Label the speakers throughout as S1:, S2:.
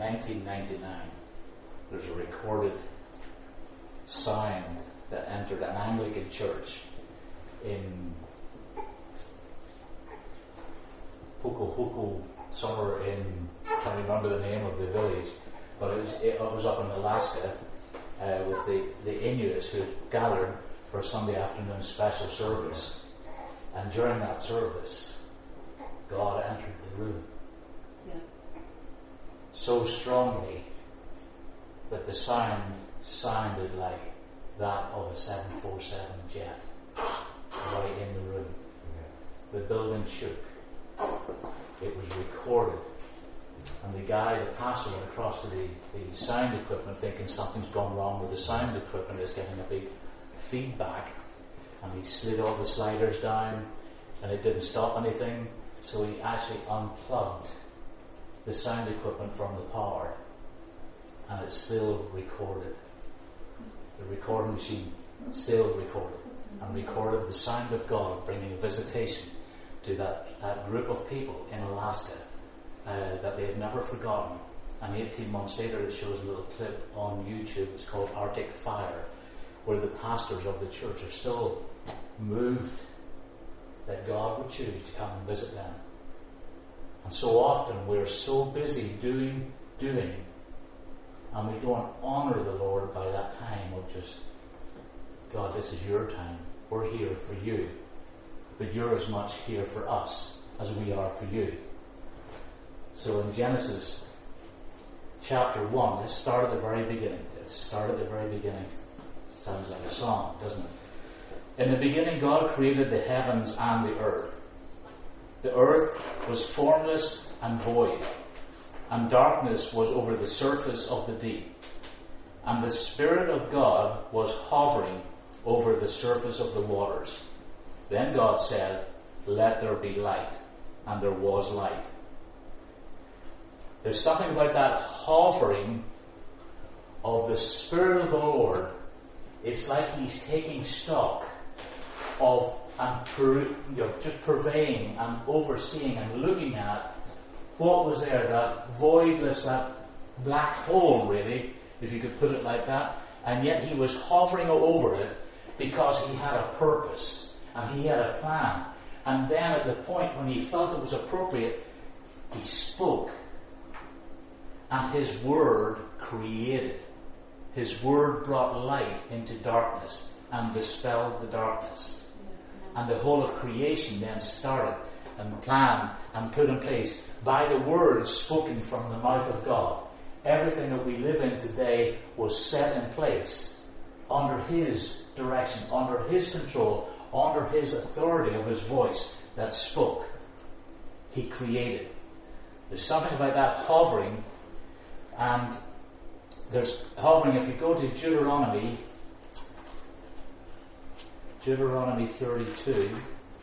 S1: 1999, there's a recorded sound that entered an Anglican church in Hokohoko, somewhere in, I can't remember the name of the village, but it was up in Alaska with the Inuits who had gathered for a Sunday afternoon special service. And during that service, God entered the room. Yeah. So strongly that the sound sounded like that of a 747 jet right in the room. The building shook. It was recorded. And the pastor went across to the sound equipment thinking something's gone wrong with the sound equipment. It's getting a big feedback. And he slid all the sliders down and it didn't stop anything. So he actually unplugged the sound equipment from the power. And it's still recorded. The recording machine still recorded. And recorded the sound of God bringing visitation to that group of people in Alaska that they had never forgotten. And 18 months later it shows a little clip on YouTube. It's called Arctic Fire, where the pastors of the church are still moved that God would choose to come and visit them. And so often we're so busy doing, and we don't honour the Lord by that time of just, God, this is your time. We're here for you. But you're as much here for us as we are for you. So in Genesis chapter 1, let's start at the very beginning. Sounds like a song, doesn't it? In the beginning, God created the heavens and the earth. The earth was formless and void, and darkness was over the surface of the deep. And the Spirit of God was hovering over the surface of the waters. Then God said, "Let there be light," and there was light. There's something about that hovering of the Spirit of the Lord. It's like He's taking stock of just purveying and overseeing and looking at what was there, that voidless, that black hole, really, if you could put it like that. And yet He was hovering over it because He had a purpose and He had a plan. And then at the point when He felt it was appropriate, He spoke. And His Word created. His Word brought light into darkness and dispelled the darkness. And the whole of creation then started and planned and put in place by the words spoken from the mouth of God. Everything that we live in today was set in place under His direction, under His control, under His authority of His voice that spoke. He created. There's something about that hovering. And there's hovering, if you go to Deuteronomy 32,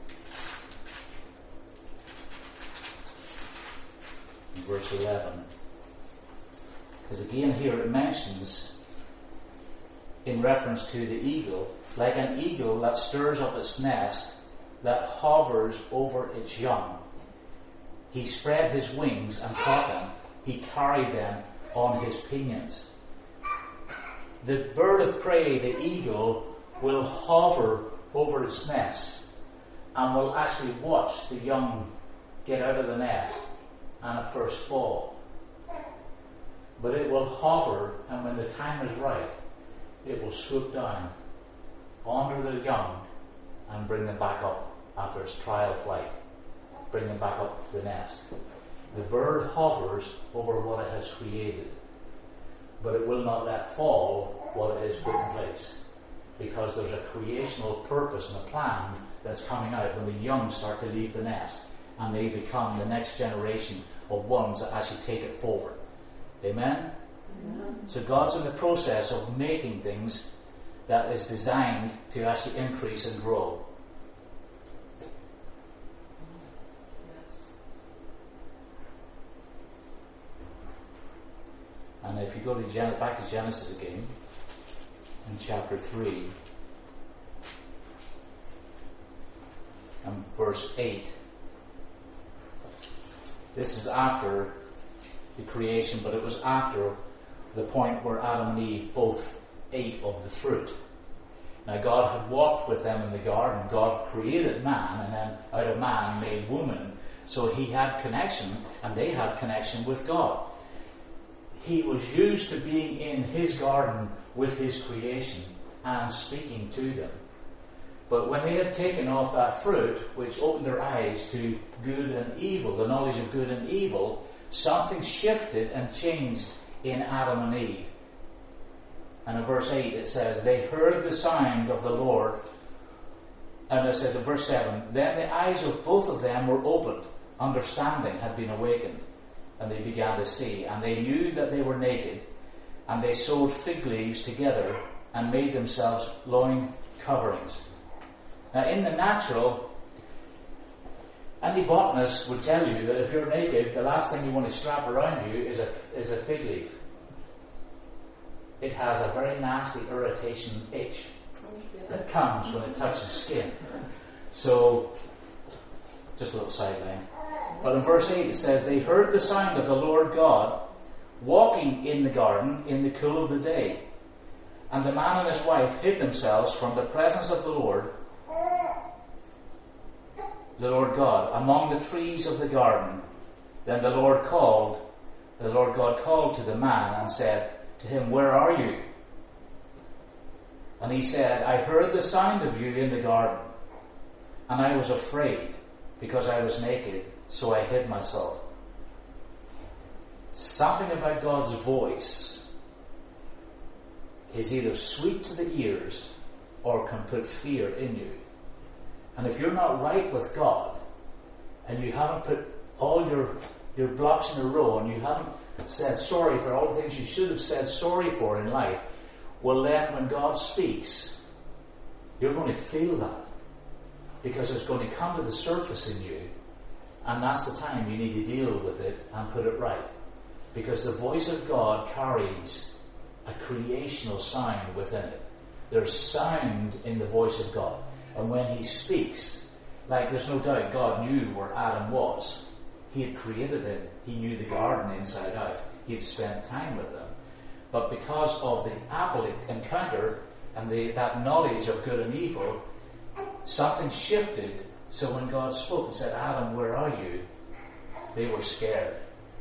S1: verse 11. Because again here it mentions, in reference to the eagle, like an eagle that stirs up its nest, that hovers over its young. He spread his wings and caught them. He carried them on his pinions. The bird of prey, the eagle, will hover over its nest and will actually watch the young get out of the nest and at first fall. But it will hover, and when the time is right, it will swoop down under the young and bring them back up after its trial flight. Bring them back up to the nest. The bird hovers over what it has created, but it will not let fall what it has put in place, because there's a creational purpose and a plan that's coming out when the young start to leave the nest and they become the next generation of ones that actually take it forward. Amen? Amen. So God's in the process of making things that is designed to actually increase and grow. And if you go to back to Genesis again, in chapter 3, and verse 8, this is after the creation, but it was after the point where Adam and Eve both ate of the fruit. Now God had walked with them in the garden. God created man, and then out of man made woman. So he had connection, and they had connection with God. He was used to being in his garden with his creation and speaking to them. But when they had taken off that fruit, which opened their eyes to good and evil, the knowledge of good and evil, something shifted and changed in Adam and Eve. And in verse 8 it says, they heard the sound of the Lord. And it said in verse 7, then the eyes of both of them were opened, understanding had been awakened, and they began to see. And they knew that they were naked, and they sewed fig leaves together and made themselves loin coverings. Now in the natural, any botanist would tell you that if you're naked, the last thing you want to strap around you is a fig leaf. It has a very nasty irritation itch that comes when it touches skin. So, just a little sideline. But in verse 8 it says, they heard the sound of the Lord God walking in the garden in the cool of the day. And the man and his wife hid themselves from the presence of the Lord God, among the trees of the garden. Then the Lord God called to the man and said to him, where are you? And he said, I heard the sound of you in the garden, and I was afraid because I was naked, so I hid myself. Something about God's voice is either sweet to the ears or can put fear in you. And if you're not right with God, and you haven't put all your blocks in a row, and you haven't said sorry for all the things you should have said sorry for in life, well then when God speaks, you're going to feel that. Because it's going to come to the surface in you, and that's the time you need to deal with it and put it right. Because the voice of God carries a creational sound within it. There's sound in the voice of God. And when he speaks, like there's no doubt God knew where Adam was. He had created him. He knew the garden inside out. He had spent time with them. But because of the apple encounter and that knowledge of good and evil, something shifted. So when God spoke and said, Adam, where are you? They were scared.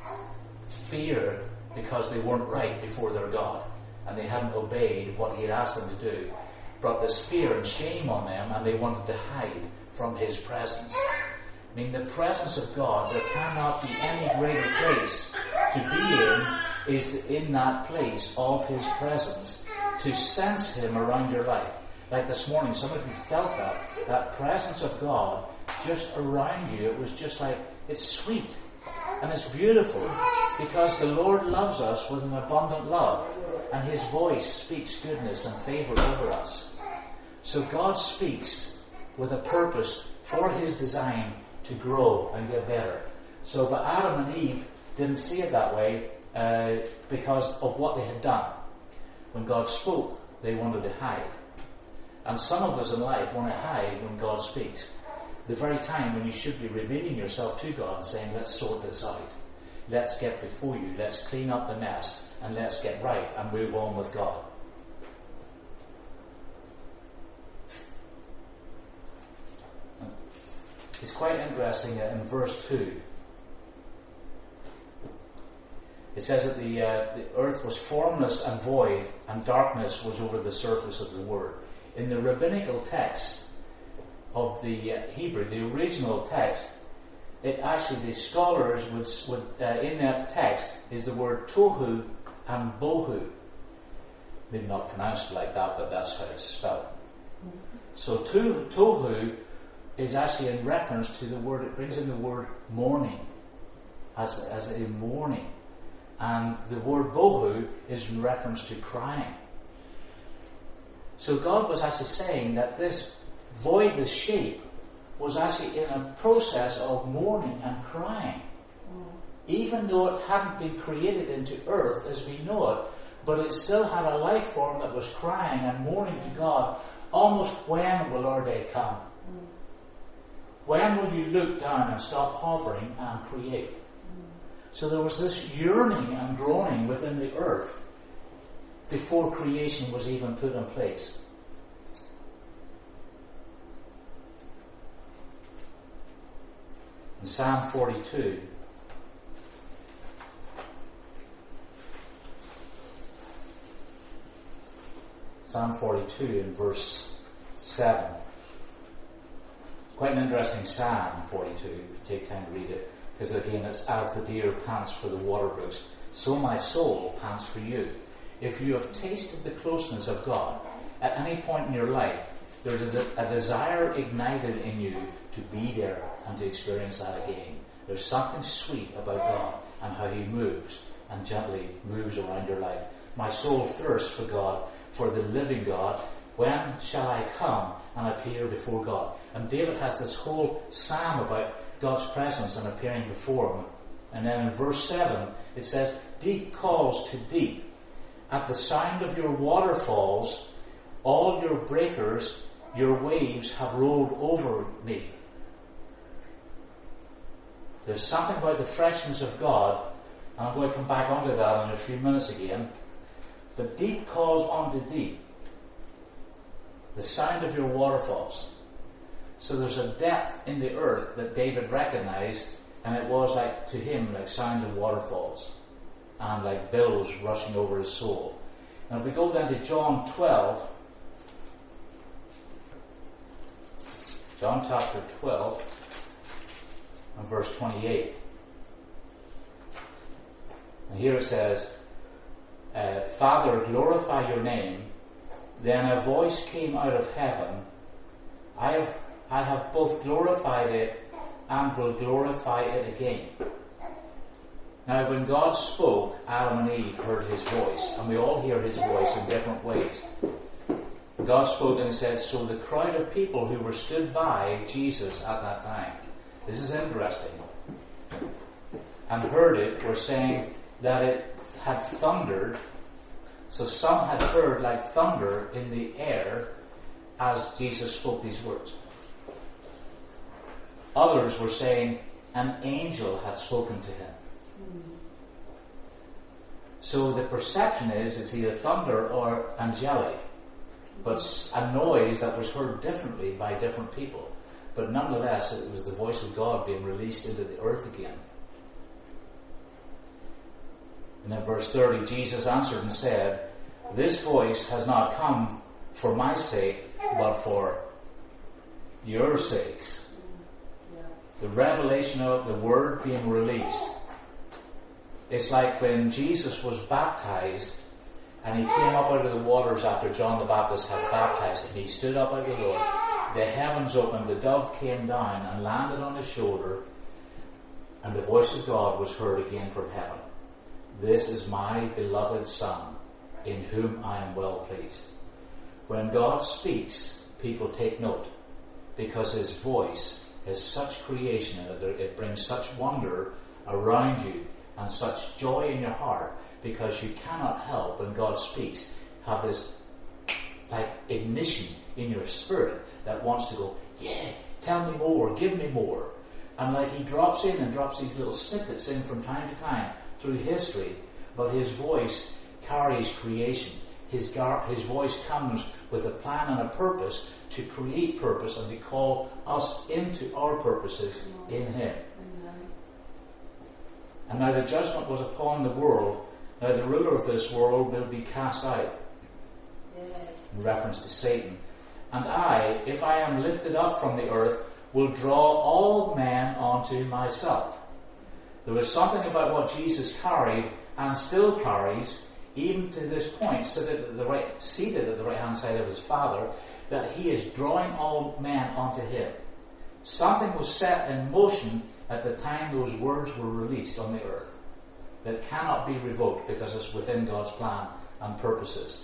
S1: Fear, because they weren't right before their God. And they hadn't obeyed what he had asked them to do. Brought this fear and shame on them, and they wanted to hide from his presence. I mean, the presence of God, there cannot be any greater place to be in, is in that place of his presence, to sense him around your life. Like this morning, some of you felt that presence of God just around you. It was just like, it's sweet and it's beautiful, because the Lord loves us with an abundant love, and his voice speaks goodness and favour over us. So God speaks with a purpose for his design to grow and get better. So, but Adam and Eve didn't see it that way because of what they had done. When God spoke, they wanted to hide. And some of us in life want to hide when God speaks. The very time when you should be revealing yourself to God and saying, let's sort this out. Let's get before you. Let's clean up the mess and let's get right and move on with God. It's quite interesting in verse 2. It says that the earth was formless and void, and darkness was over the surface of the word. In the rabbinical text of the Hebrew, the original text, it actually, the scholars would in that text is the word tohu and bohu. Maybe not pronounced like that, but that's how it's spelled. So tohu is actually in reference to the word, it brings in the word mourning, as a mourning. And the word bohu is in reference to crying. So God was actually saying that this voidless shape was actually in a process of mourning and crying. Even though it hadn't been created into earth as we know it, but it still had a life form that was crying and mourning to God, almost, when will our day come? When will you look down and stop hovering and create? So there was this yearning and groaning within the earth before creation was even put in place. In Psalm 42, in verse 7. Quite an interesting Psalm 42, if you take time to read it, because again, it's as the deer pants for the water brooks, so my soul pants for you. If you have tasted the closeness of God, at any point in your life, there's a desire ignited in you to be there and to experience that again. There's something sweet about God and how He moves and gently moves around your life. My soul thirsts for God, for the living God. When shall I come and appear before God? And David has this whole psalm about God's presence and appearing before Him. And then in verse 7 it says, deep calls to deep. At the sound of your waterfalls, all your breakers, your waves have rolled over me. There's something about the freshness of God, and I'm going to come back onto that in a few minutes again. But deep calls onto deep. The sound of your waterfalls. So there's a depth in the earth that David recognized, and it was like to him like sounds of waterfalls and like billows rushing over his soul. And if we go then to John 12, John chapter 12 and verse 28. And here it says, Father, glorify your name. Then a voice came out of heaven, I have both glorified it and will glorify it again. Now when God spoke, Adam and Eve heard His voice, and we all hear His voice in different ways. God spoke and He said, so the crowd of people who were stood by Jesus at that time, this is interesting, and heard it were saying that it had thundered. So some had heard like thunder in the air as Jesus spoke these words. Others were saying an angel had spoken to him. So the perception is it's either thunder or angelic, but a noise that was heard differently by different people. But nonetheless, it was the voice of God being released into the earth again. And in verse 30, Jesus answered and said, this voice has not come for my sake, but for your sakes. The revelation of the word being released. It's like when Jesus was baptized and He came up out of the waters after John the Baptist had baptized him. He stood up out of the Lord. The heavens opened, the dove came down and landed on His shoulder, and the voice of God was heard again from heaven. This is my beloved Son, in whom I am well pleased. When God speaks, people take note, because His voice is such creation in it, it brings such wonder around you and such joy in your heart, because you cannot help, when God speaks, have this like ignition in your spirit that wants to go, yeah, tell me more, give me more. And like He drops in and drops these little snippets in from time to time through history, but His voice carries creation. His voice comes with a plan and a purpose to create purpose and to call us into our purposes in Him. And now the judgment was upon the world. Now the ruler of this world will be cast out. In reference to Satan. And I, if I am lifted up from the earth, will draw all men unto myself. There was something about what Jesus carried and still carries, even to this point, seated at the right hand side of His Father, that He is drawing all men unto Him. Something was set in motion at the time those words were released on the earth that cannot be revoked because it's within God's plan and purposes.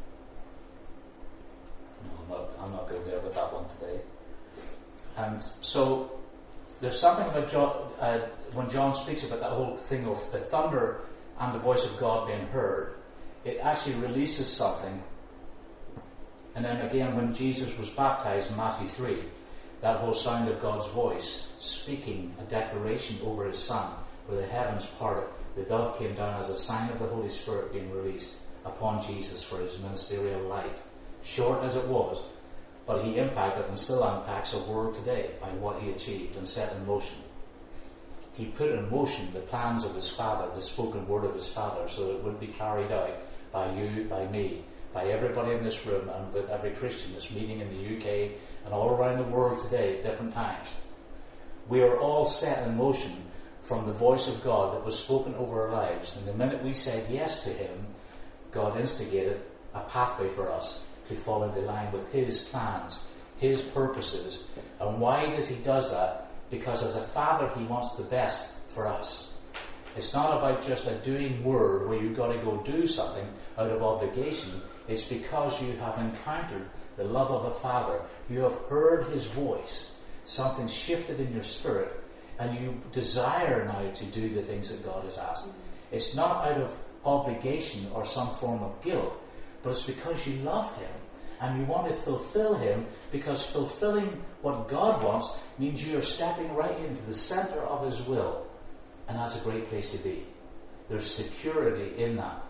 S1: No, I'm not going there with that one today. And so there's something about when John speaks about that whole thing of the thunder and the voice of God being heard, it actually releases something. And then again, when Jesus was baptized in Matthew 3, that whole sound of God's voice speaking a declaration over His Son where the heavens parted, the dove came down as a sign of the Holy Spirit being released upon Jesus for his ministerial life. Short as it was, but he impacted and still impacts a world today by what he achieved and set in motion. He put in motion the plans of his Father, the spoken word of his Father, so it would be carried out by you, by me, by everybody in this room, and with every Christian that's meeting in the UK and all around the world today at different times. We are all set in motion from the voice of God that was spoken over our lives, and the minute we said yes to him, God instigated a pathway for us to fall into line with his plans, his purposes. And why does he does that? Because as a father, he wants the best for us. It's not about just a doing word where you've got to go do something out of obligation. It's because you have encountered the love of a father. You have heard his voice. Something shifted in your spirit, and you desire now to do the things that God has asked. It's not out of obligation or some form of guilt, but it's because you love him and you want to fulfill him, because fulfilling what God wants means you are stepping right into the center of his will, and that's a great place to be. There's security in that.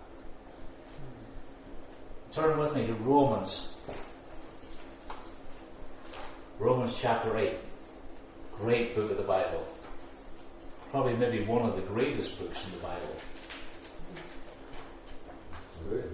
S1: Turn with me to Romans chapter 8. Great book of the Bible. Probably maybe one of the greatest books in the Bible.
S2: Good.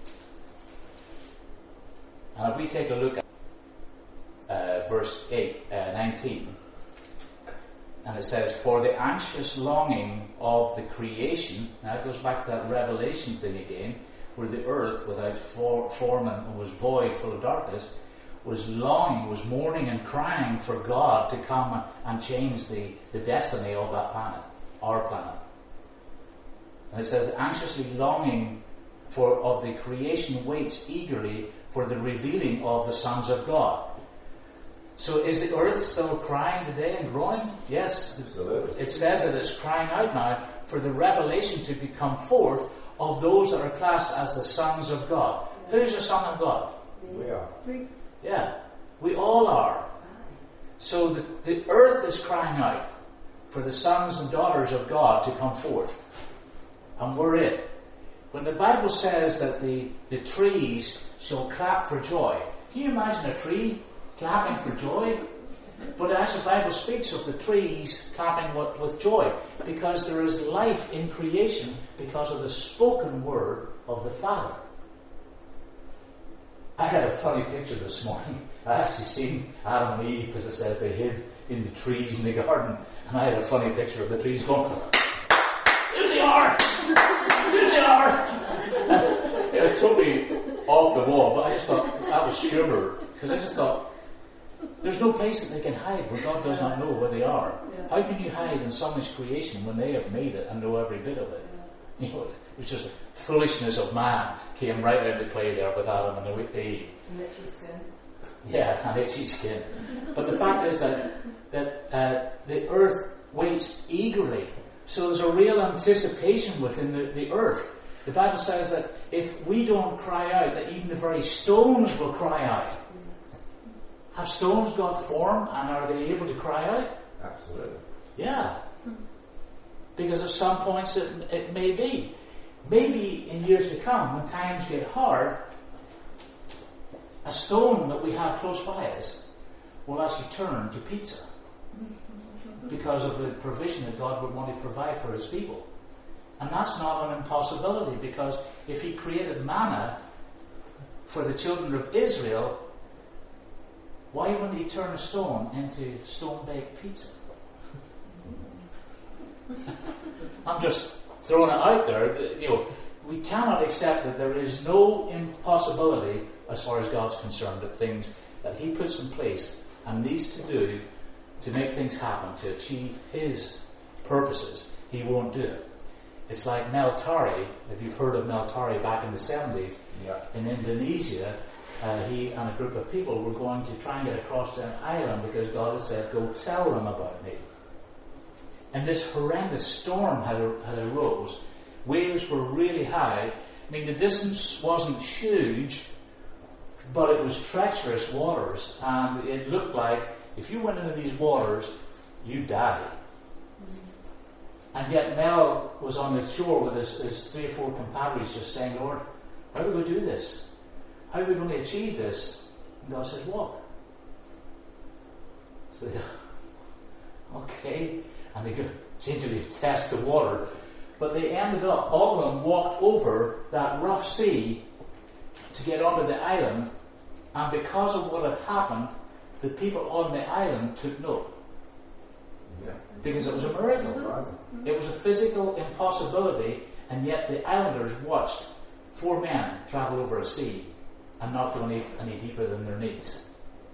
S1: And if we take a look at verse 19, and it says, "For the anxious longing of the creation," now it goes back to that Revelation thing again, where the earth without form and was void, full of darkness, was longing, was mourning and crying for God to come and change the destiny of that planet, our planet. And it says, "Anxiously longing of the creation waits eagerly for the revealing of the sons of God." So is the earth still crying today and groaning? Yes.
S2: Absolutely.
S1: It says that it's crying out now for the revelation to come forth of those that are classed as the sons of God. Who's a son of God?
S2: We are.
S1: Yeah, we all are. So the earth is crying out for the sons and daughters of God to come forth. And we're it. When the Bible says that the trees shall clap for joy, can you imagine a tree clapping for joy? But as the Bible speaks of the trees clapping with joy, because there is life in creation because of the spoken word of the Father. I had a funny picture this morning. I actually seen Adam and Eve, because it says they hid in the trees in the garden, and I had a funny picture of the trees going, "Here they are! Here they are!" It took me off the wall, but I just thought that was humour, because I just thought, there's no place that they can hide where God does not know where they are. Yeah. How can you hide in someone's creation when they have made it and know every bit of it? You know, it's just foolishness of man came right into play there with Adam and Eve.
S3: And itchy skin.
S1: Yeah, and itchy skin. But the fact is that the earth waits eagerly. So there's a real anticipation within the earth. The Bible says that if we don't cry out, that even the very stones will cry out. Have stones got form, and are they able to cry out?
S2: Absolutely.
S1: Yeah. Because at some points it may be. Maybe in years to come, when times get hard, a stone that we have close by us will actually turn to pizza. Because of the provision that God would want to provide for his people. And that's not an impossibility, because if he created manna for the children of Israel, why wouldn't he turn a stone into stone-baked pizza? I'm just throwing it out there. You know, we cannot accept that there is no impossibility as far as God's concerned, that things that he puts in place and needs to do to make things happen, to achieve his purposes, he won't do it. It's like Meltari. If you've heard of Meltari back in the 70s, in Indonesia, he and a group of people were going to try and get across to an island because God had said, "Go tell them about me." And this horrendous storm had arose. Waves were really high. I mean, the distance wasn't huge, but it was treacherous waters, and it looked like if you went into these waters, you'd die. And yet Mel was on the shore with his 3 or 4 compadres just saying, Lord, how are we going to do this? How are we going to achieve this? And God says, walk. So they okay. And they seemed to test the water. But they ended up, all of them walked over that rough sea to get onto the island. And because of what had happened, the people on the island took note.
S2: Yeah.
S1: Because it was a miracle. It was a physical impossibility, and yet the islanders watched 4 men travel over a sea and not go any deeper than their knees.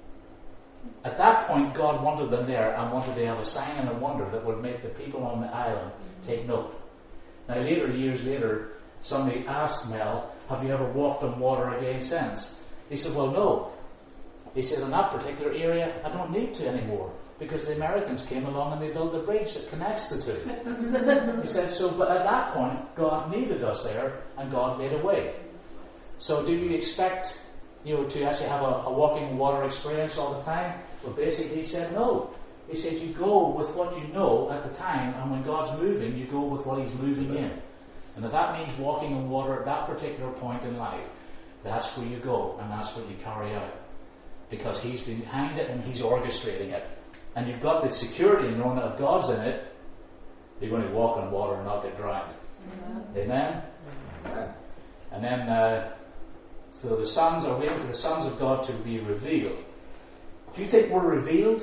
S1: At that point, God wanted them there and wanted to have a sign and a wonder that would make the people on the island take note. Now, years later, somebody asked Mel, have you ever walked on water again since? He said, well, no. He said, in that particular area, I don't need to anymore, because the Americans came along and they built a bridge that connects the two. He said, so, but at that point, God needed us there, and God made a way. So do you expect, to actually have a walking water experience all the time? Well, basically, he said no. He said you go with what you know at the time, and when God's moving, you go with what He's moving in. And if that means walking on water at that particular point in life, that's where you go, and that's what you carry out. Because He's behind it, and He's orchestrating it. And you've got the security in knowing that if God's in it, you're going to walk on water and not get drowned. Amen?
S2: Amen.
S1: And then, so the sons are waiting for the sons of God to be revealed. Do you think we're revealed?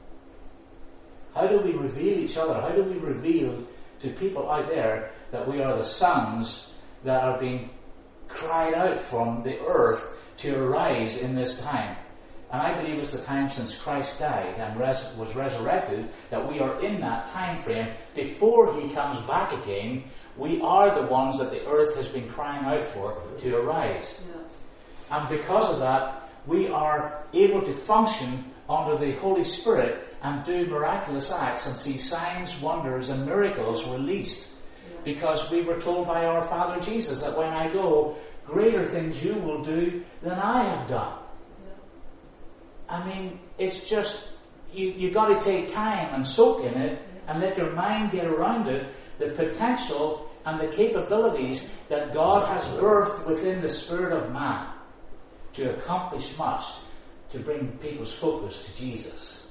S1: How do we reveal each other? How do we reveal to people out there that we are the sons that are being cried out from the earth to arise in this time? And I believe it's the time since Christ died and was resurrected that we are in that time frame. Before He comes back again, we are the ones that the earth has been crying out for to arise. Yeah. And because of that, we are able to function under the Holy Spirit and do miraculous acts and see signs, wonders, and miracles released. Yeah. Because we were told by our Father Jesus that when I go, greater things you will do than I have done. I mean, it's just, you've got to take time and soak in it and let your mind get around it, the potential and the capabilities that God has birthed within the spirit of man to accomplish much, to bring people's focus to Jesus.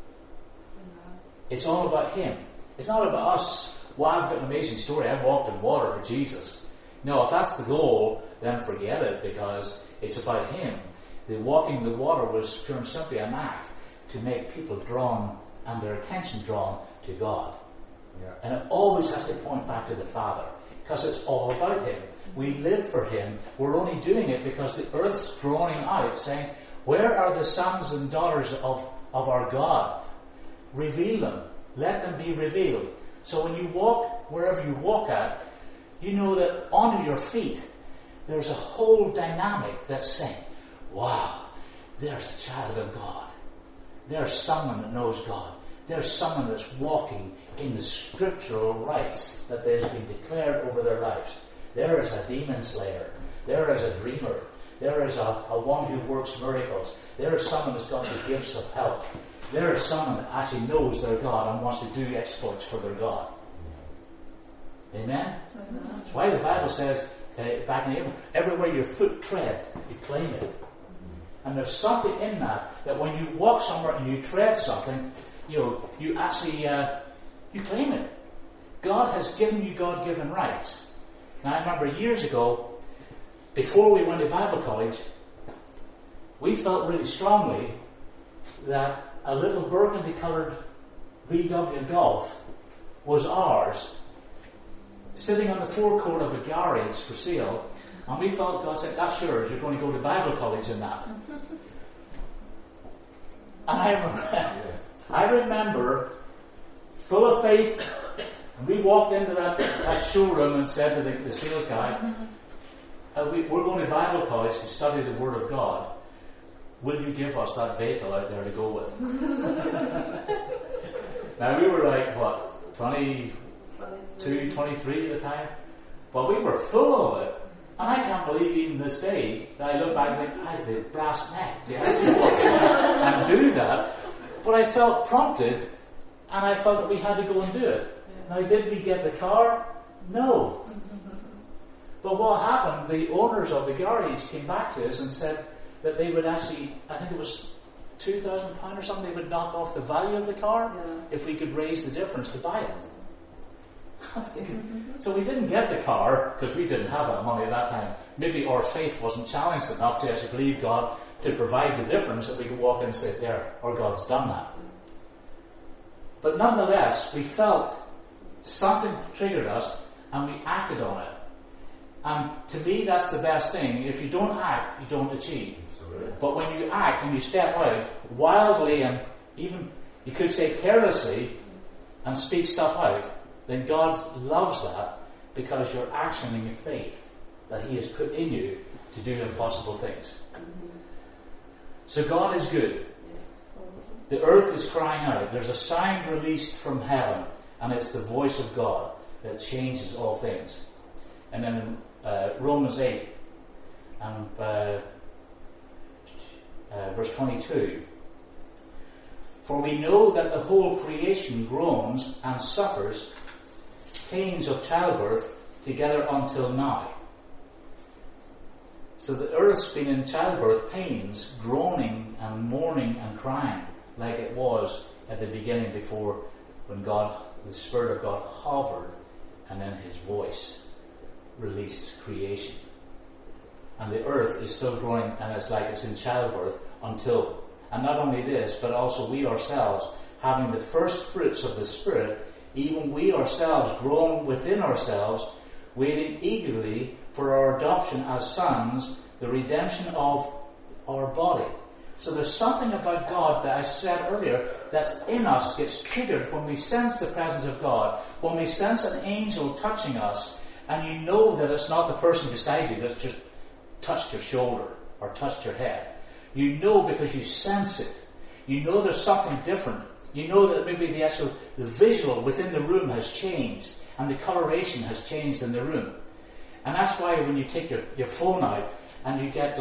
S1: It's all about Him. It's not about us. Well, I've got an amazing story. I've walked in water for Jesus. No, if that's the goal, then forget it, because it's about Him. The walking the water was pure and simply an act to make people drawn and their attention drawn to God. Yeah. And it always has to point back to the Father, because it's all about Him. We live for Him. We're only doing it because the earth's groaning out, saying, where are the sons and daughters of our God? Reveal them. Let them be revealed. So when you walk, wherever you walk at, you know that under your feet, there's a whole dynamic that's saying, wow, there's a child of God. There's someone that knows God. There's someone that's walking in the scriptural rights that has been declared over their lives. There is a demon slayer. There is a dreamer. There is a one who works miracles. There is someone that's got the gifts of help. There is someone that actually knows their God and wants to do exploits for their God. Amen? That's why the Bible says, back in everywhere your foot tread, you claim it. And there's something in that when you walk somewhere and you tread something, you actually you claim it. God has given you God-given rights. Now, I remember years ago, before we went to Bible college, we felt really strongly that a little burgundy-coloured VW Golf was ours, sitting on the forecourt of a garage for sale. And we felt God said, that's yours, you're going to go to Bible college in that. And I remember, full of faith, and we walked into that showroom and said to the sales guy, we're going to Bible college to study the Word of God. Will you give us that vehicle out there to go with? Now we were like, 22, 23 at the time? But we were full of it. And I can't believe even this day that I look back and think, I had the brass neck to actually walk in and do that. But I felt prompted, and I felt that we had to go and do it. Now, did we get the car? No. But what happened, the owners of the garage came back to us and said that they would actually, I think it was £2,000 or something, they would knock off the value of the car if we could raise the difference to buy it. So we didn't get the car because we didn't have that money at that time. Maybe our faith wasn't challenged enough to actually believe God to provide the difference that we could walk in and say, there, our God's done that. But nonetheless, we felt something triggered us and we acted on it. And to me, that's the best thing. If you don't act, you don't achieve. But when you act and you step out wildly and even, you could say carelessly, and speak stuff out, then God loves that because you're actioning your faith that He has put in you to do impossible things. So God is good. The earth is crying out. There's a sound released from heaven, and it's the voice of God that changes all things. And then in Romans 8 and verse 22, for we know that the whole creation groans and suffers pains of childbirth together until now. So the earth's been in childbirth pains, groaning and mourning and crying, like it was at the beginning before, when God, the Spirit of God, hovered, and then His voice released creation. And the earth is still growing, and it's like it's in childbirth until. And not only this, but also we ourselves, having the first fruits of the Spirit, even we ourselves grown within ourselves, waiting eagerly for our adoption as sons, the redemption of our body. So there's something about God that I said earlier that's in us, gets triggered when we sense the presence of God, when we sense an angel touching us, and you know that it's not the person beside you that's just touched your shoulder or touched your head. You know because you sense it. You know there's something different. You know that maybe the visual within the room has changed and the coloration has changed in the room. And that's why when you take your phone out and you get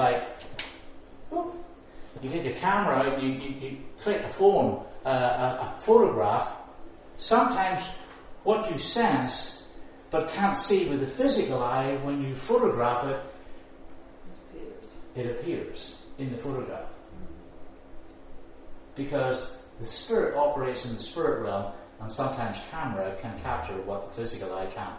S1: you get your camera out and you click a photograph, sometimes what you sense but can't see with the physical eye, when you photograph it, it appears in the photograph. Because the Spirit operates in the spirit realm, and sometimes camera can capture what the physical eye can't.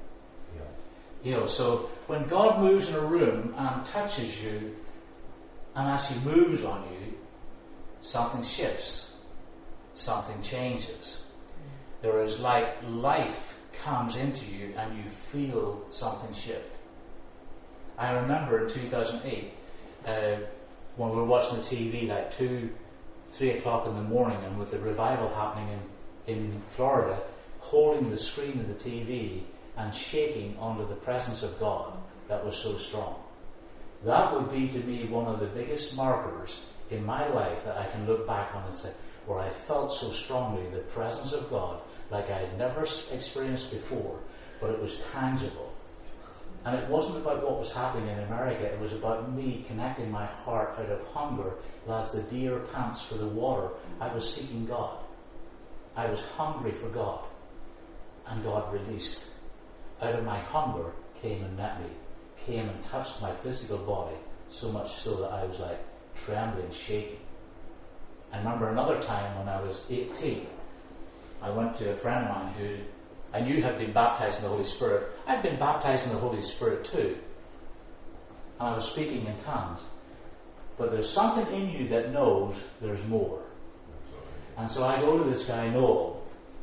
S1: So when God moves in a room and touches you and actually moves on you, something shifts, something changes. There is like life comes into you and you feel something shift. I remember in 2008 when we were watching the TV like 2-3 o'clock in the morning, and with the revival happening in Florida, holding the screen of the TV and shaking under the presence of God that was so strong. That would be to me one of the biggest markers in my life that I can look back on and say, where I felt so strongly the presence of God like I had never experienced before, but it was tangible. And it wasn't about what was happening in America, it was about me connecting my heart out of hunger, as the deer pants for the water. I was seeking God. I was hungry for God. And God released. Out of my hunger came and met me, came and touched my physical body, so much so that I was like trembling, shaking. I remember another time when I was 18, I went to a friend of mine who I knew had been baptized in the Holy Spirit. I'd been baptized in the Holy Spirit too. And I was speaking in tongues. But there's something in you that knows there's more. And so I go to this guy, Noel,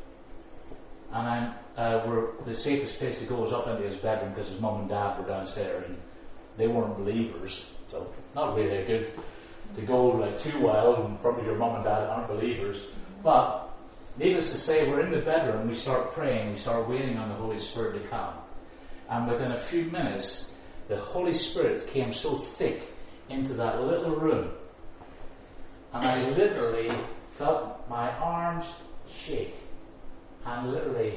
S1: and the safest place to go is up into his bedroom because his mum and dad were downstairs and they weren't believers. So not really good to go like too wild in front of your mum and dad aren't believers. But needless to say, we're in the bedroom, we start praying, we start waiting on the Holy Spirit to come. And within a few minutes, the Holy Spirit came so thick into that little room. And I literally felt my arms shake. And literally,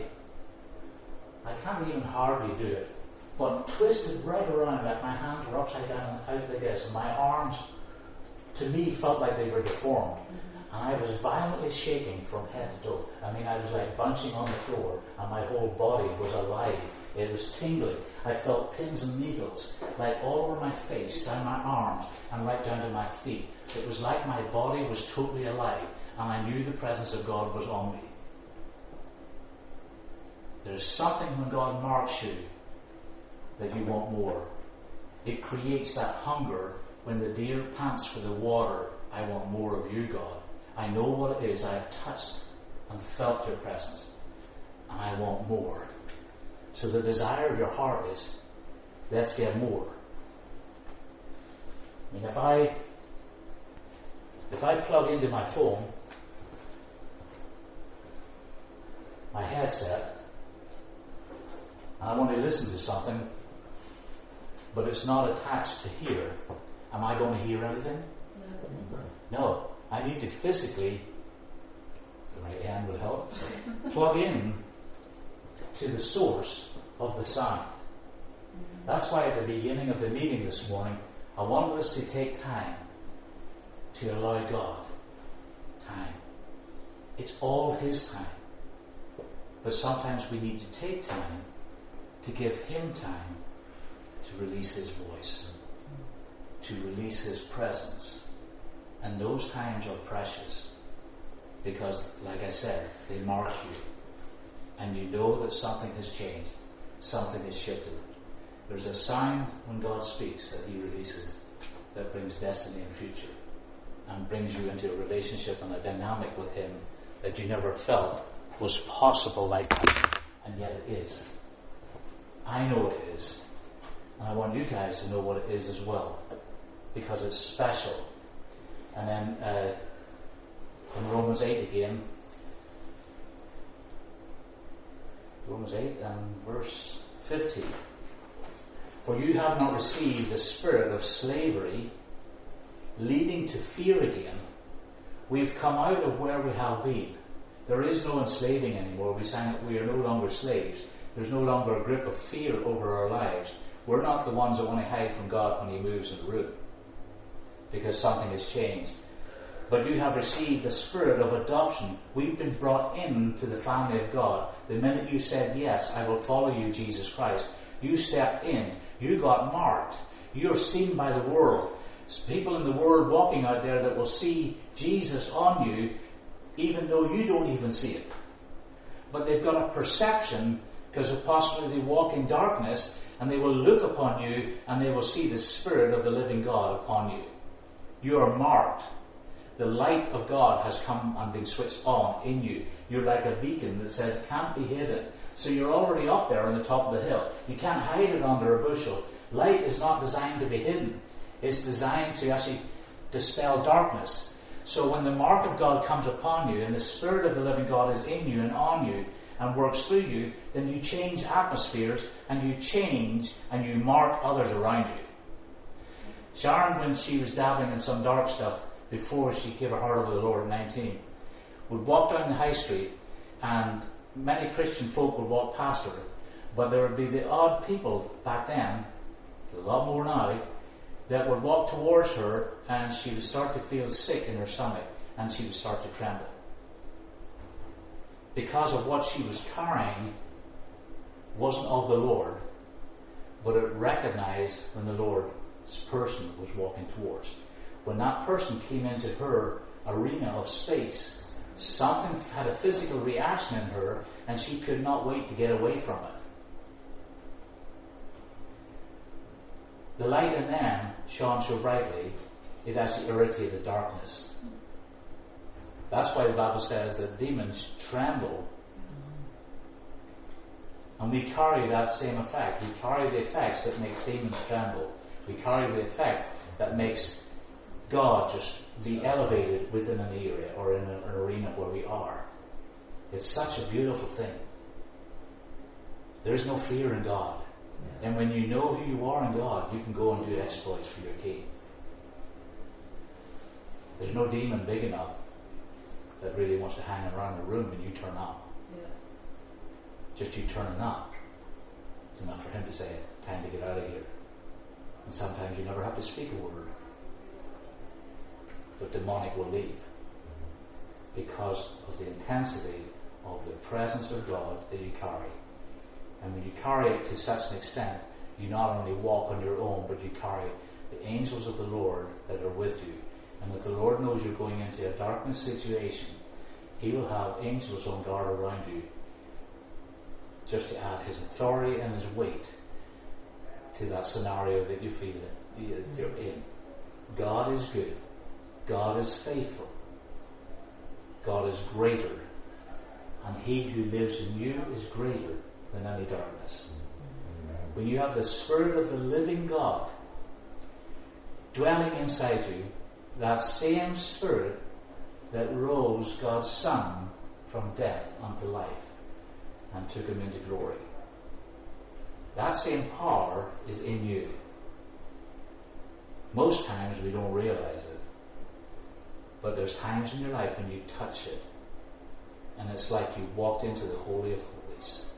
S1: I can't even hardly do it, but twisted right around, like my hands were upside down and out like this, and my arms, to me, felt like they were deformed. And I was violently shaking from head to toe. I mean, I was like bunching on the floor, and my whole body was alive. It was tingling. I felt pins and needles, like all over my face, down my arms, and right down to my feet. It was like my body was totally alive, and I knew the presence of God was on me. There's something when God marks you that you want more. It creates that hunger when the deer pants for the water. I want more of you, God. I know what it is. I have touched and felt your presence, and I want more. So the desire of your heart is, let's get more. I mean, if I plug into my phone, my headset, and I want to listen to something, but it's not attached to here, am I going to hear anything? No. I need to physically, the right hand will help, plug in to the source of the sound. That's why at the beginning of the meeting this morning, I wanted us to take time to allow God time. It's all His time. But sometimes we need to take time to give Him time to release His voice, to release His presence. And those times are precious because, like I said, they mark you. And you know that something has changed, something has shifted. There's a sound when God speaks that He releases that brings destiny and future and brings you into a relationship and a dynamic with Him that you never felt was possible like that. And yet it is. I know it is. And I want you guys to know what it is as well, because it's special. And then in Romans 8 again, Romans 8 and verse 15. For you have not received the spirit of slavery, leading to fear again. We've come out of where we have been. There is no enslaving anymore. We sang that we are no longer slaves. There's no longer a grip of fear over our lives. We're not the ones that want to hide from God when He moves in the room, because something has changed. But you have received the spirit of adoption. We've been brought into the family of God. The minute you said, yes, I will follow you, Jesus Christ, you stepped in. You got marked. You're seen by the world. There's people in the world walking out there that will see Jesus on you, even though you don't even see it. But they've got a perception, because of possibly they walk in darkness, and they will look upon you, and they will see the Spirit of the living God upon you. You are marked. The light of God has come and been switched on in you. You're like a beacon that says it can't be hidden. So you're already up there on the top of the hill. You can't hide it under a bushel. Light is not designed to be hidden. It's designed to actually dispel darkness. So when the mark of God comes upon you and the Spirit of the living God is in you and on you and works through you, then you change atmospheres and you change and you mark others around you. Sharon, when she was dabbling in some dark stuff before she gave her heart over to the Lord at 19, would walk down the high street, and many Christian folk would walk past her, but there would be the odd people back then, a lot more now, that would walk towards her, and she would start to feel sick in her stomach, and she would start to tremble. Because of what she was carrying wasn't of the Lord, but it recognized when the Lord's person was walking towards. When that person came into her arena of space, something had a physical reaction in her, and she could not wait to get away from it. The light in them shone so brightly, it actually irritated darkness. That's why the Bible says that demons tremble. And we carry that same effect. We carry the effects that makes demons tremble. We carry the effect that makes God just be elevated within an area or in an arena where we are. It's such a beautiful thing. There's no fear in God. And when you know who you are in God, you can go and do exploits for your King. There's no demon big enough that really wants to hang around the room when you turn up. Yeah. Just you turning up is enough for him to say, time to get out of here. And sometimes you never have to speak a word. But demonic will leave. because of the intensity of the presence of God that you carry. And when you carry it to such an extent, you not only walk on your own, but you carry the angels of the Lord that are with you. And if the Lord knows you're going into a darkness situation, He will have angels on guard around you just to add His authority and His weight to that scenario that you feel you're in. God is good. God is faithful. God is greater. And He who lives in you is greater than any darkness. When you have the Spirit of the living God dwelling inside you, that same Spirit that rose God's Son from death unto life and took Him into glory, that same power is in you. Most times we don't realize it, but there's times in your life when you touch it and it's like you've walked into the Holy of Holies.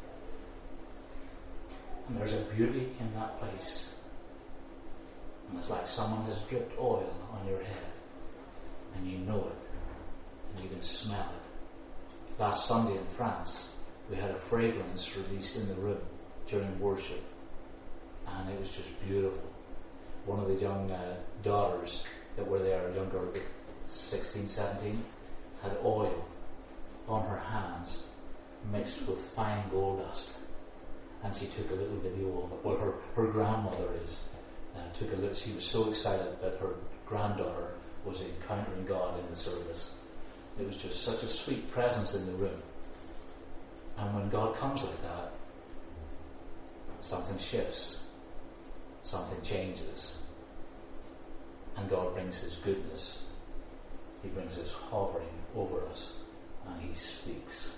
S1: And there's a beauty in that place. And it's like someone has dripped oil on your head. And you know it. And you can smell it. Last Sunday in France, we had a fragrance released in the room during worship. And it was just beautiful. One of the young daughters that were there, younger, 16, 17, had oil on her hands mixed with fine gold dust. And she took a little video of it. Well, her grandmother took a look. She was so excited that her granddaughter was encountering God in the service. It was just such a sweet presence in the room. And when God comes like that, something shifts. Something changes. And God brings His goodness. He brings His hovering over us. And He speaks.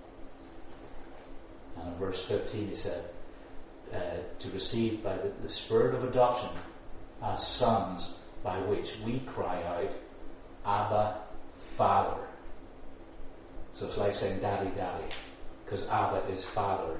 S1: And in verse 15 He said, to receive by the Spirit of adoption as sons, by which we cry out, Abba, Father. So it's like saying Daddy, Daddy, because Abba is Father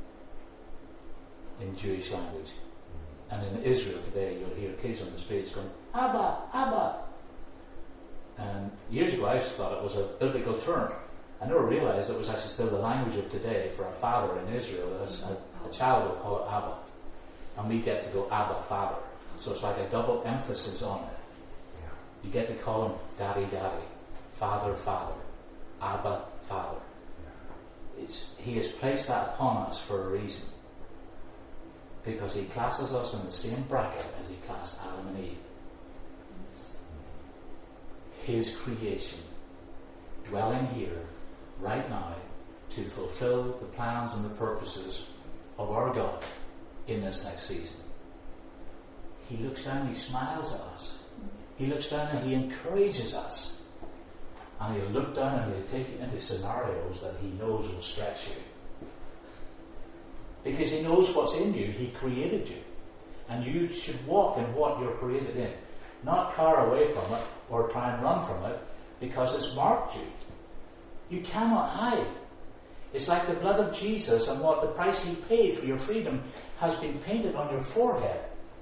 S1: in Jewish language. And in Israel today, you'll hear kids on the streets going, Abba, Abba. And years ago, I used to thought it was a biblical term. I never realised it was actually still the language of today for a father in Israel. A child will call it Abba. And we get to go Abba, Father. So it's like a double emphasis on it. You get to call Him Daddy, Daddy, Father, Father, Abba, Father. He has placed that upon us for a reason. Because He classes us in the same bracket as He classed Adam and Eve. His creation, dwelling here, right now, to fulfill the plans and the purposes of our God in this next season. He looks down, He smiles at us. He looks down and He encourages us. And He'll look down and He'll take you into scenarios that He knows will stretch you. Because He knows what's in you. He created you. And you should walk in what you're created in. Not cower away from it or try and run from it, because it's marked you. You cannot hide. It's like the blood of Jesus, and what the price He paid for your freedom has been painted on your forehead.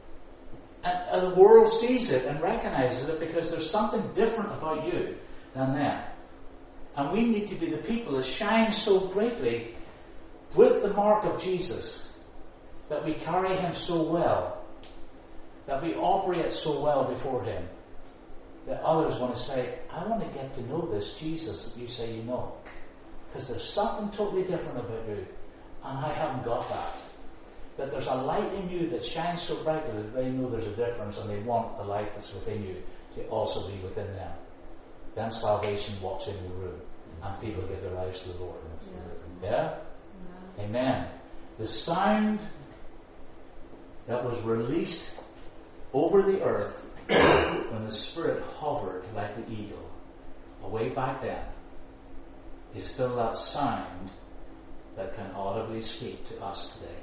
S1: And the world sees it and recognizes it because there's something different about you than them. And we need to be the people that shine so greatly with the mark of Jesus, that we carry Him so well, that we operate so well before Him, that others want to say, I want to get to know this Jesus that you say you know. Because there's something totally different about you, and I haven't got that. That there's a light in you that shines so brightly that they know there's a difference, and they want the light that's within you to also be within them. Then salvation walks in the room, and people give their lives to the Lord. Yeah? Amen. The sound that was released over the earth when the Spirit hovered like the eagle, away back then, is still that sound that can audibly speak to us today.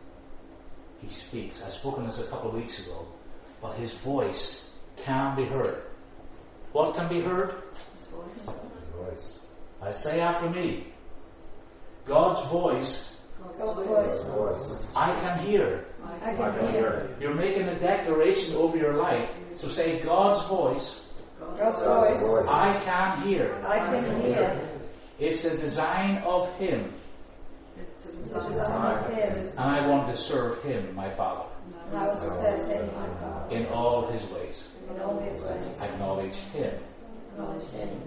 S1: He speaks. I spoke on this a couple of weeks ago, but His voice can be heard. What can be heard?
S2: His voice.
S1: I say after me, God's voice.
S2: God's voice.
S1: I can hear.
S2: I can hear.
S1: You're making a declaration over your life. So say, God's voice.
S2: God's voice.
S1: I can hear.
S2: I can hear.
S1: It's a design of Him.
S2: It's a design of Him.
S1: And I want to serve Him, my Father,
S2: And I want to serve Him, my God.
S1: in all His ways.
S2: In all His ways.
S1: Acknowledge Him.
S2: Acknowledge Him.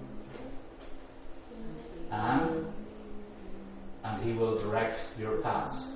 S1: And He will direct your paths.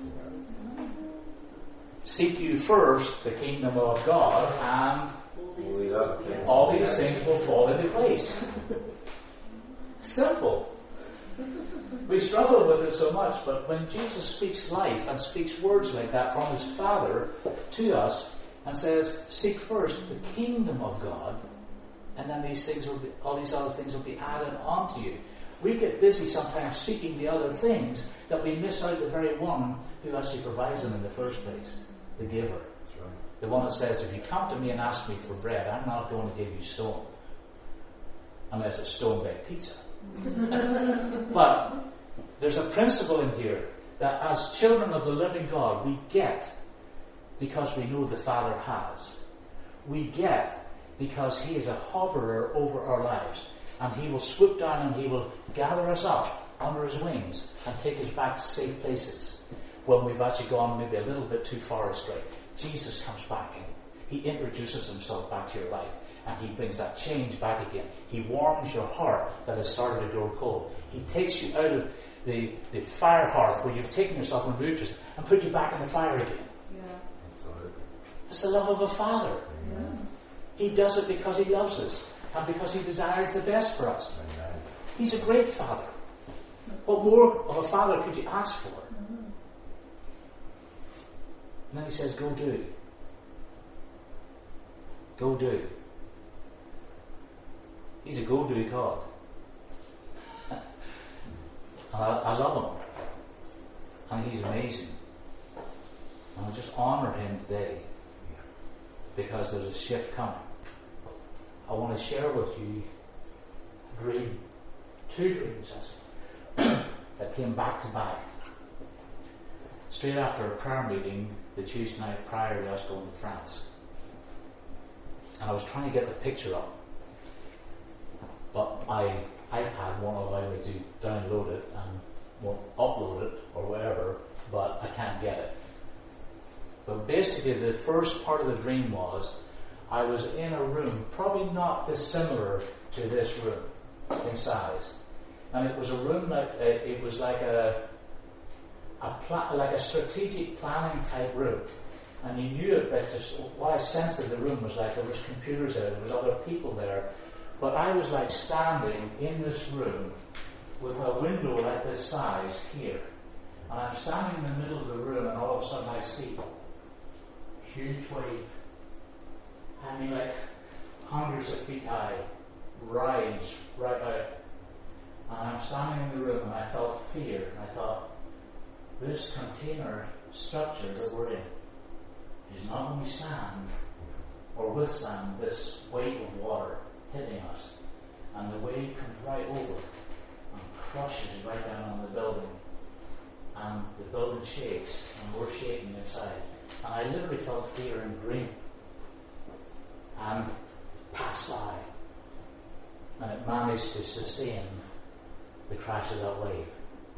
S1: Seek you first the kingdom of God, and all these things will fall into place. Simple. We struggle with it so much, but when Jesus speaks life and speaks words like that from His Father to us and says, seek first the kingdom of God, and then all these other things will be added on to you. We get busy sometimes seeking the other things that we miss out the very one who actually provides them in the first place, the giver.
S3: That's right.
S1: The one that says, if you come to me and ask me for bread, I'm not going to give you stone. Unless it's stone-baked pizza. But there's a principle in here that as children of the living God, we get because we know the Father has. We get because He is a hoverer over our lives. And He will swoop down and He will gather us up under His wings and take us back to safe places when we've actually gone maybe a little bit too far astray. Jesus comes back in. He introduces Himself back to your life. And He brings that change back again. He warms your heart that has started to grow cold. He takes you out of the fire hearth where you've taken yourself and moved yourself and put you back in the fire again.
S2: Yeah.
S1: It's the love of a Father.
S2: Yeah.
S1: He does it because He loves us and because He desires the best for us.
S3: Amen.
S1: He's a great Father. What more of a Father could you ask for?
S2: Mm-hmm.
S1: And then He says, go do. Go do. He's a go-do God. I love Him. And He's amazing. And I just honour Him today because there's a shift coming. I want to share with you a dream. 2 dreams actually that came back to back. Straight after a prayer meeting the Tuesday night prior to us going to France. And I was trying to get the picture up. But my iPad won't allow me to download it and won't upload it or whatever, but I can't get it. But basically the first part of the dream was I was in a room, probably not dissimilar to this room in size. And it was a room that it was like a strategic planning type room. And you knew it, but just what I sensed of the room was like there was computers there was other people there. But I was like standing in this room with a window like this size here. And I'm standing in the middle of the room and all of a sudden I see a huge wave. I mean like hundreds of feet high, rise right out. And I'm standing in the room and I felt fear. And I thought, this container structure that we're in is not going to stand or withstand this weight of water hitting us, and the wave comes right over and crushes right down on the building, and the building shakes and we're shaking inside, and I literally felt fear and dream and passed by, and it managed to sustain the crash of that wave.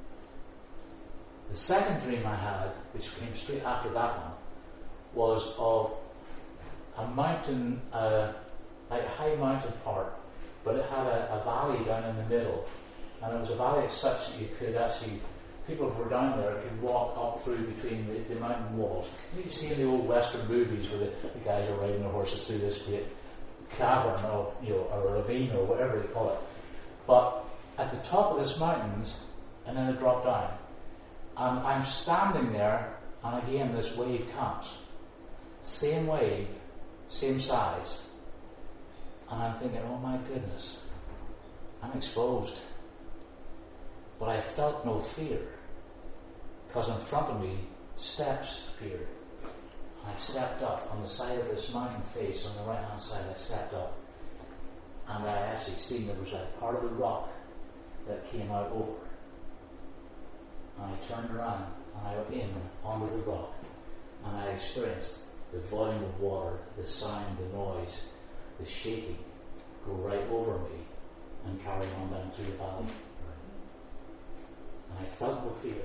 S1: The second dream I had, which came straight after that one, was of a mountain, like a high mountain part, but it had a valley down in the middle, and it was a valley such that you could actually, people who were down there could walk up through between the mountain walls. You see in the old Western movies where the guys are riding their horses through this great cavern or a ravine or whatever they call it. But at the top of this mountains, and then it dropped down, and I'm standing there, and again this wave comes, same wave, same size. And I'm thinking, oh my goodness, I'm exposed. But I felt no fear, because in front of me, steps appeared. And I stepped up on the side of this mountain face, on the right hand side, I stepped up. And I actually seen there was a part of the rock that came out over. And I turned around, and I went in under the rock. And I experienced the volume of water, the sound, the noise, the shaking. go right over me and carry on down through the valley. And I felt no fear,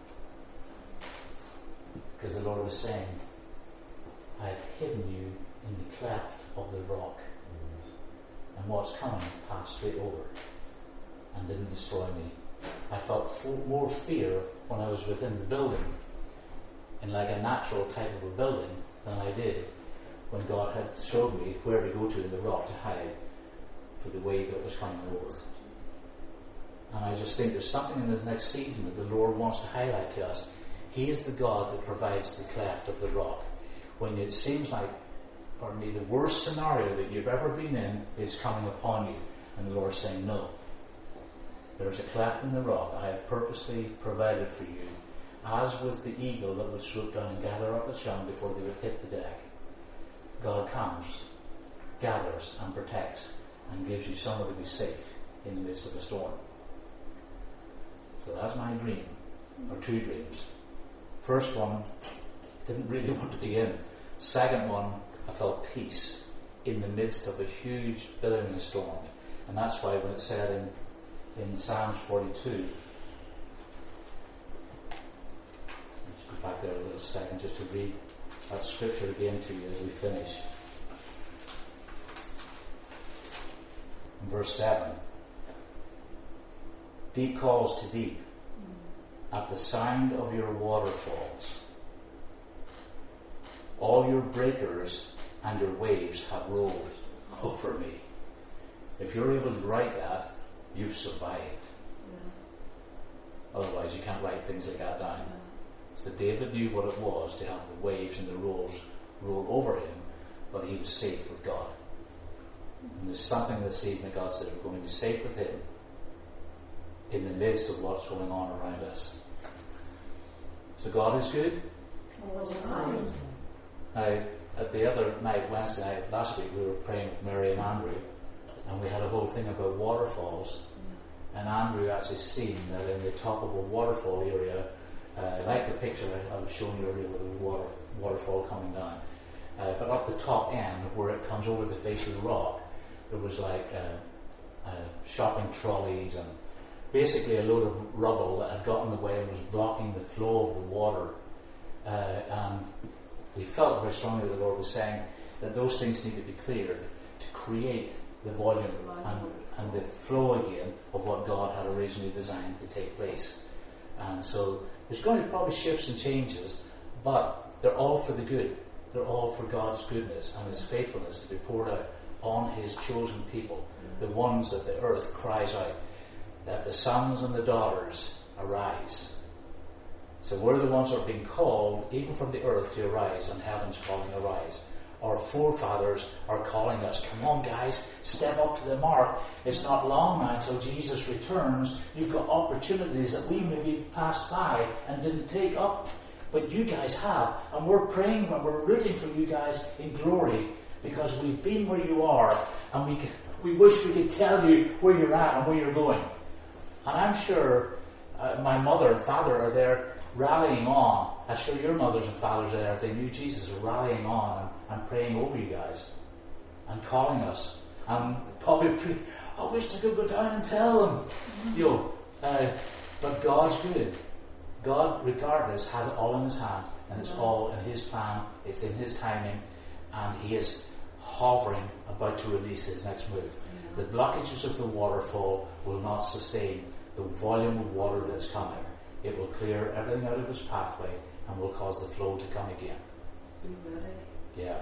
S1: because the Lord was saying, I have hidden you in the cleft of the rock, and what's coming passed straight over and didn't destroy me. I felt more fear when I was within the building, in like a natural type of a building, than I did when God had showed me where to go to in the rock to hide for the wave that was coming over. And I just think there's something in this next season that the Lord wants to highlight to us. He is the God that provides the cleft of the rock. When it seems like, pardon me, the worst scenario that you've ever been in is coming upon you, and the Lord's saying, no. There's a cleft in the rock I have purposely provided for you, as with the eagle that would swoop down and gather up its young before they would hit the deck. God comes, gathers and protects, and gives you somewhere to be safe in the midst of a storm. So that's my dream, or two dreams. First one, didn't really want to be in. Second one, I felt peace in the midst of a huge billowing storm. And that's why when it said in Psalms 42, let's go back there a little second just to read that scripture again to you as we finish. In verse 7, deep calls to deep at the sound of your waterfalls. All your breakers and your waves have rolled over me. If you're able to write that, you've survived. Yeah. Otherwise, you can't write things like that down. Yeah. So David knew what it was to have the waves and the rolls roll over him, but he was safe with God. And there's something this season that God says we're going to be safe with him in the midst of what's going on around us. So God is good.
S2: All the time.
S1: Now, at the other night, Wednesday night, last week, we were praying with Mary and Andrew, and we had a whole thing about waterfalls. Yeah. And Andrew actually seen that in the top of a waterfall area, like the picture I was showing you earlier with the waterfall coming down, but up the top end, where it comes over the face of the rock, there was like shopping trolleys and basically a load of rubble that had got in the way and was blocking the flow of the water. And we felt very strongly that the Lord was saying that those things need to be cleared to create the volume and the flow again of what God had originally designed to take place. And so there's going to be probably shifts and changes, but they're all for the good. They're all for God's goodness and His faithfulness to be poured out on His chosen people, the ones that the earth cries out, that the sons and the daughters arise. So we're the ones that are being called, even from the earth, to arise, and heaven's calling arise. Our forefathers are calling us, come on guys, step up to the mark. It's not long now until Jesus returns. You've got opportunities that we maybe passed by and didn't take up, but you guys have. And we're praying and we're rooting for you guys in glory, because we've been where you are, and we wish we could tell you where you're at and where you're going. And I'm sure my mother and father are there rallying on. I'm sure your mothers and fathers are there, if they knew Jesus, are rallying on and praying over you guys and calling us. And probably, I wish I could go down and tell them. But God's good. God, regardless, has it all in His hands, and it's all in His plan, it's in His timing, and He is hovering, about to release His next move. The blockages of the waterfall will not sustain the volume of water that's coming. It will clear everything out of His pathway and will cause the flow to come again.
S2: Be ready.
S1: Yeah.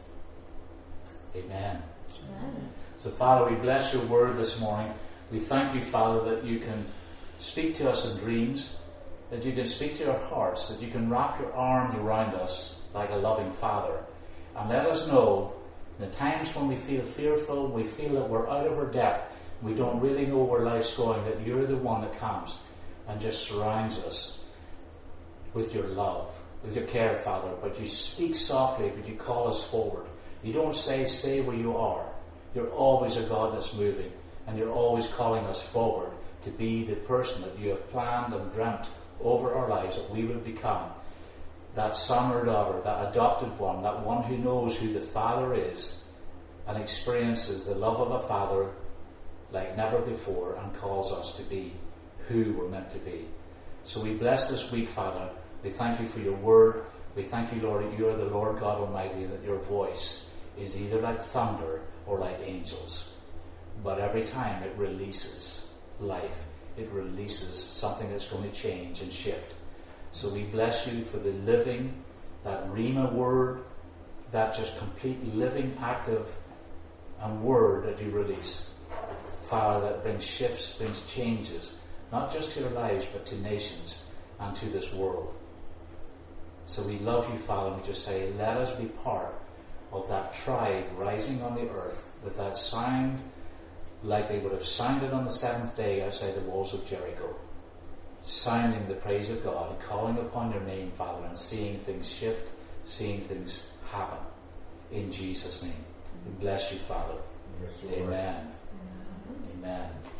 S1: Amen. So, Father, we bless your word this morning. We thank you, Father, that you can speak to us in dreams, that you can speak to our hearts, that you can wrap your arms around us like a loving Father. And let us know, in the times when we feel fearful, we feel that we're out of our depth, we don't really know where life's going, that you're the one that comes and just surrounds us with your love, with your care, Father. But you speak softly, but you call us forward. You don't say, stay where you are. You're always a God that's moving, and you're always calling us forward to be the person that you have planned and dreamt over our lives that we will become. That son or daughter, that adopted one, that one who knows who the Father is, and experiences the love of a Father like never before, and calls us to be who we're meant to be. So we bless this week, Father. We thank you for your word. We thank you, Lord, that you are the Lord God Almighty, and that your voice is either like thunder or like angels. But every time it releases life. It releases something that's going to change and shift. So we bless you for the living, that Rhema word, that just complete living, active and word that you release. Father, that brings shifts, brings changes, not just to our lives, but to nations and to this world. So we love you, Father, and we just say, let us be part of that tribe rising on the earth with that sound like they would have sounded on the seventh day outside the walls of Jericho, sounding the praise of God and calling upon your name, Father, and seeing things shift, seeing things happen. In Jesus' name. We bless you, Father.
S3: Yes, Lord.
S1: Amen. Amen.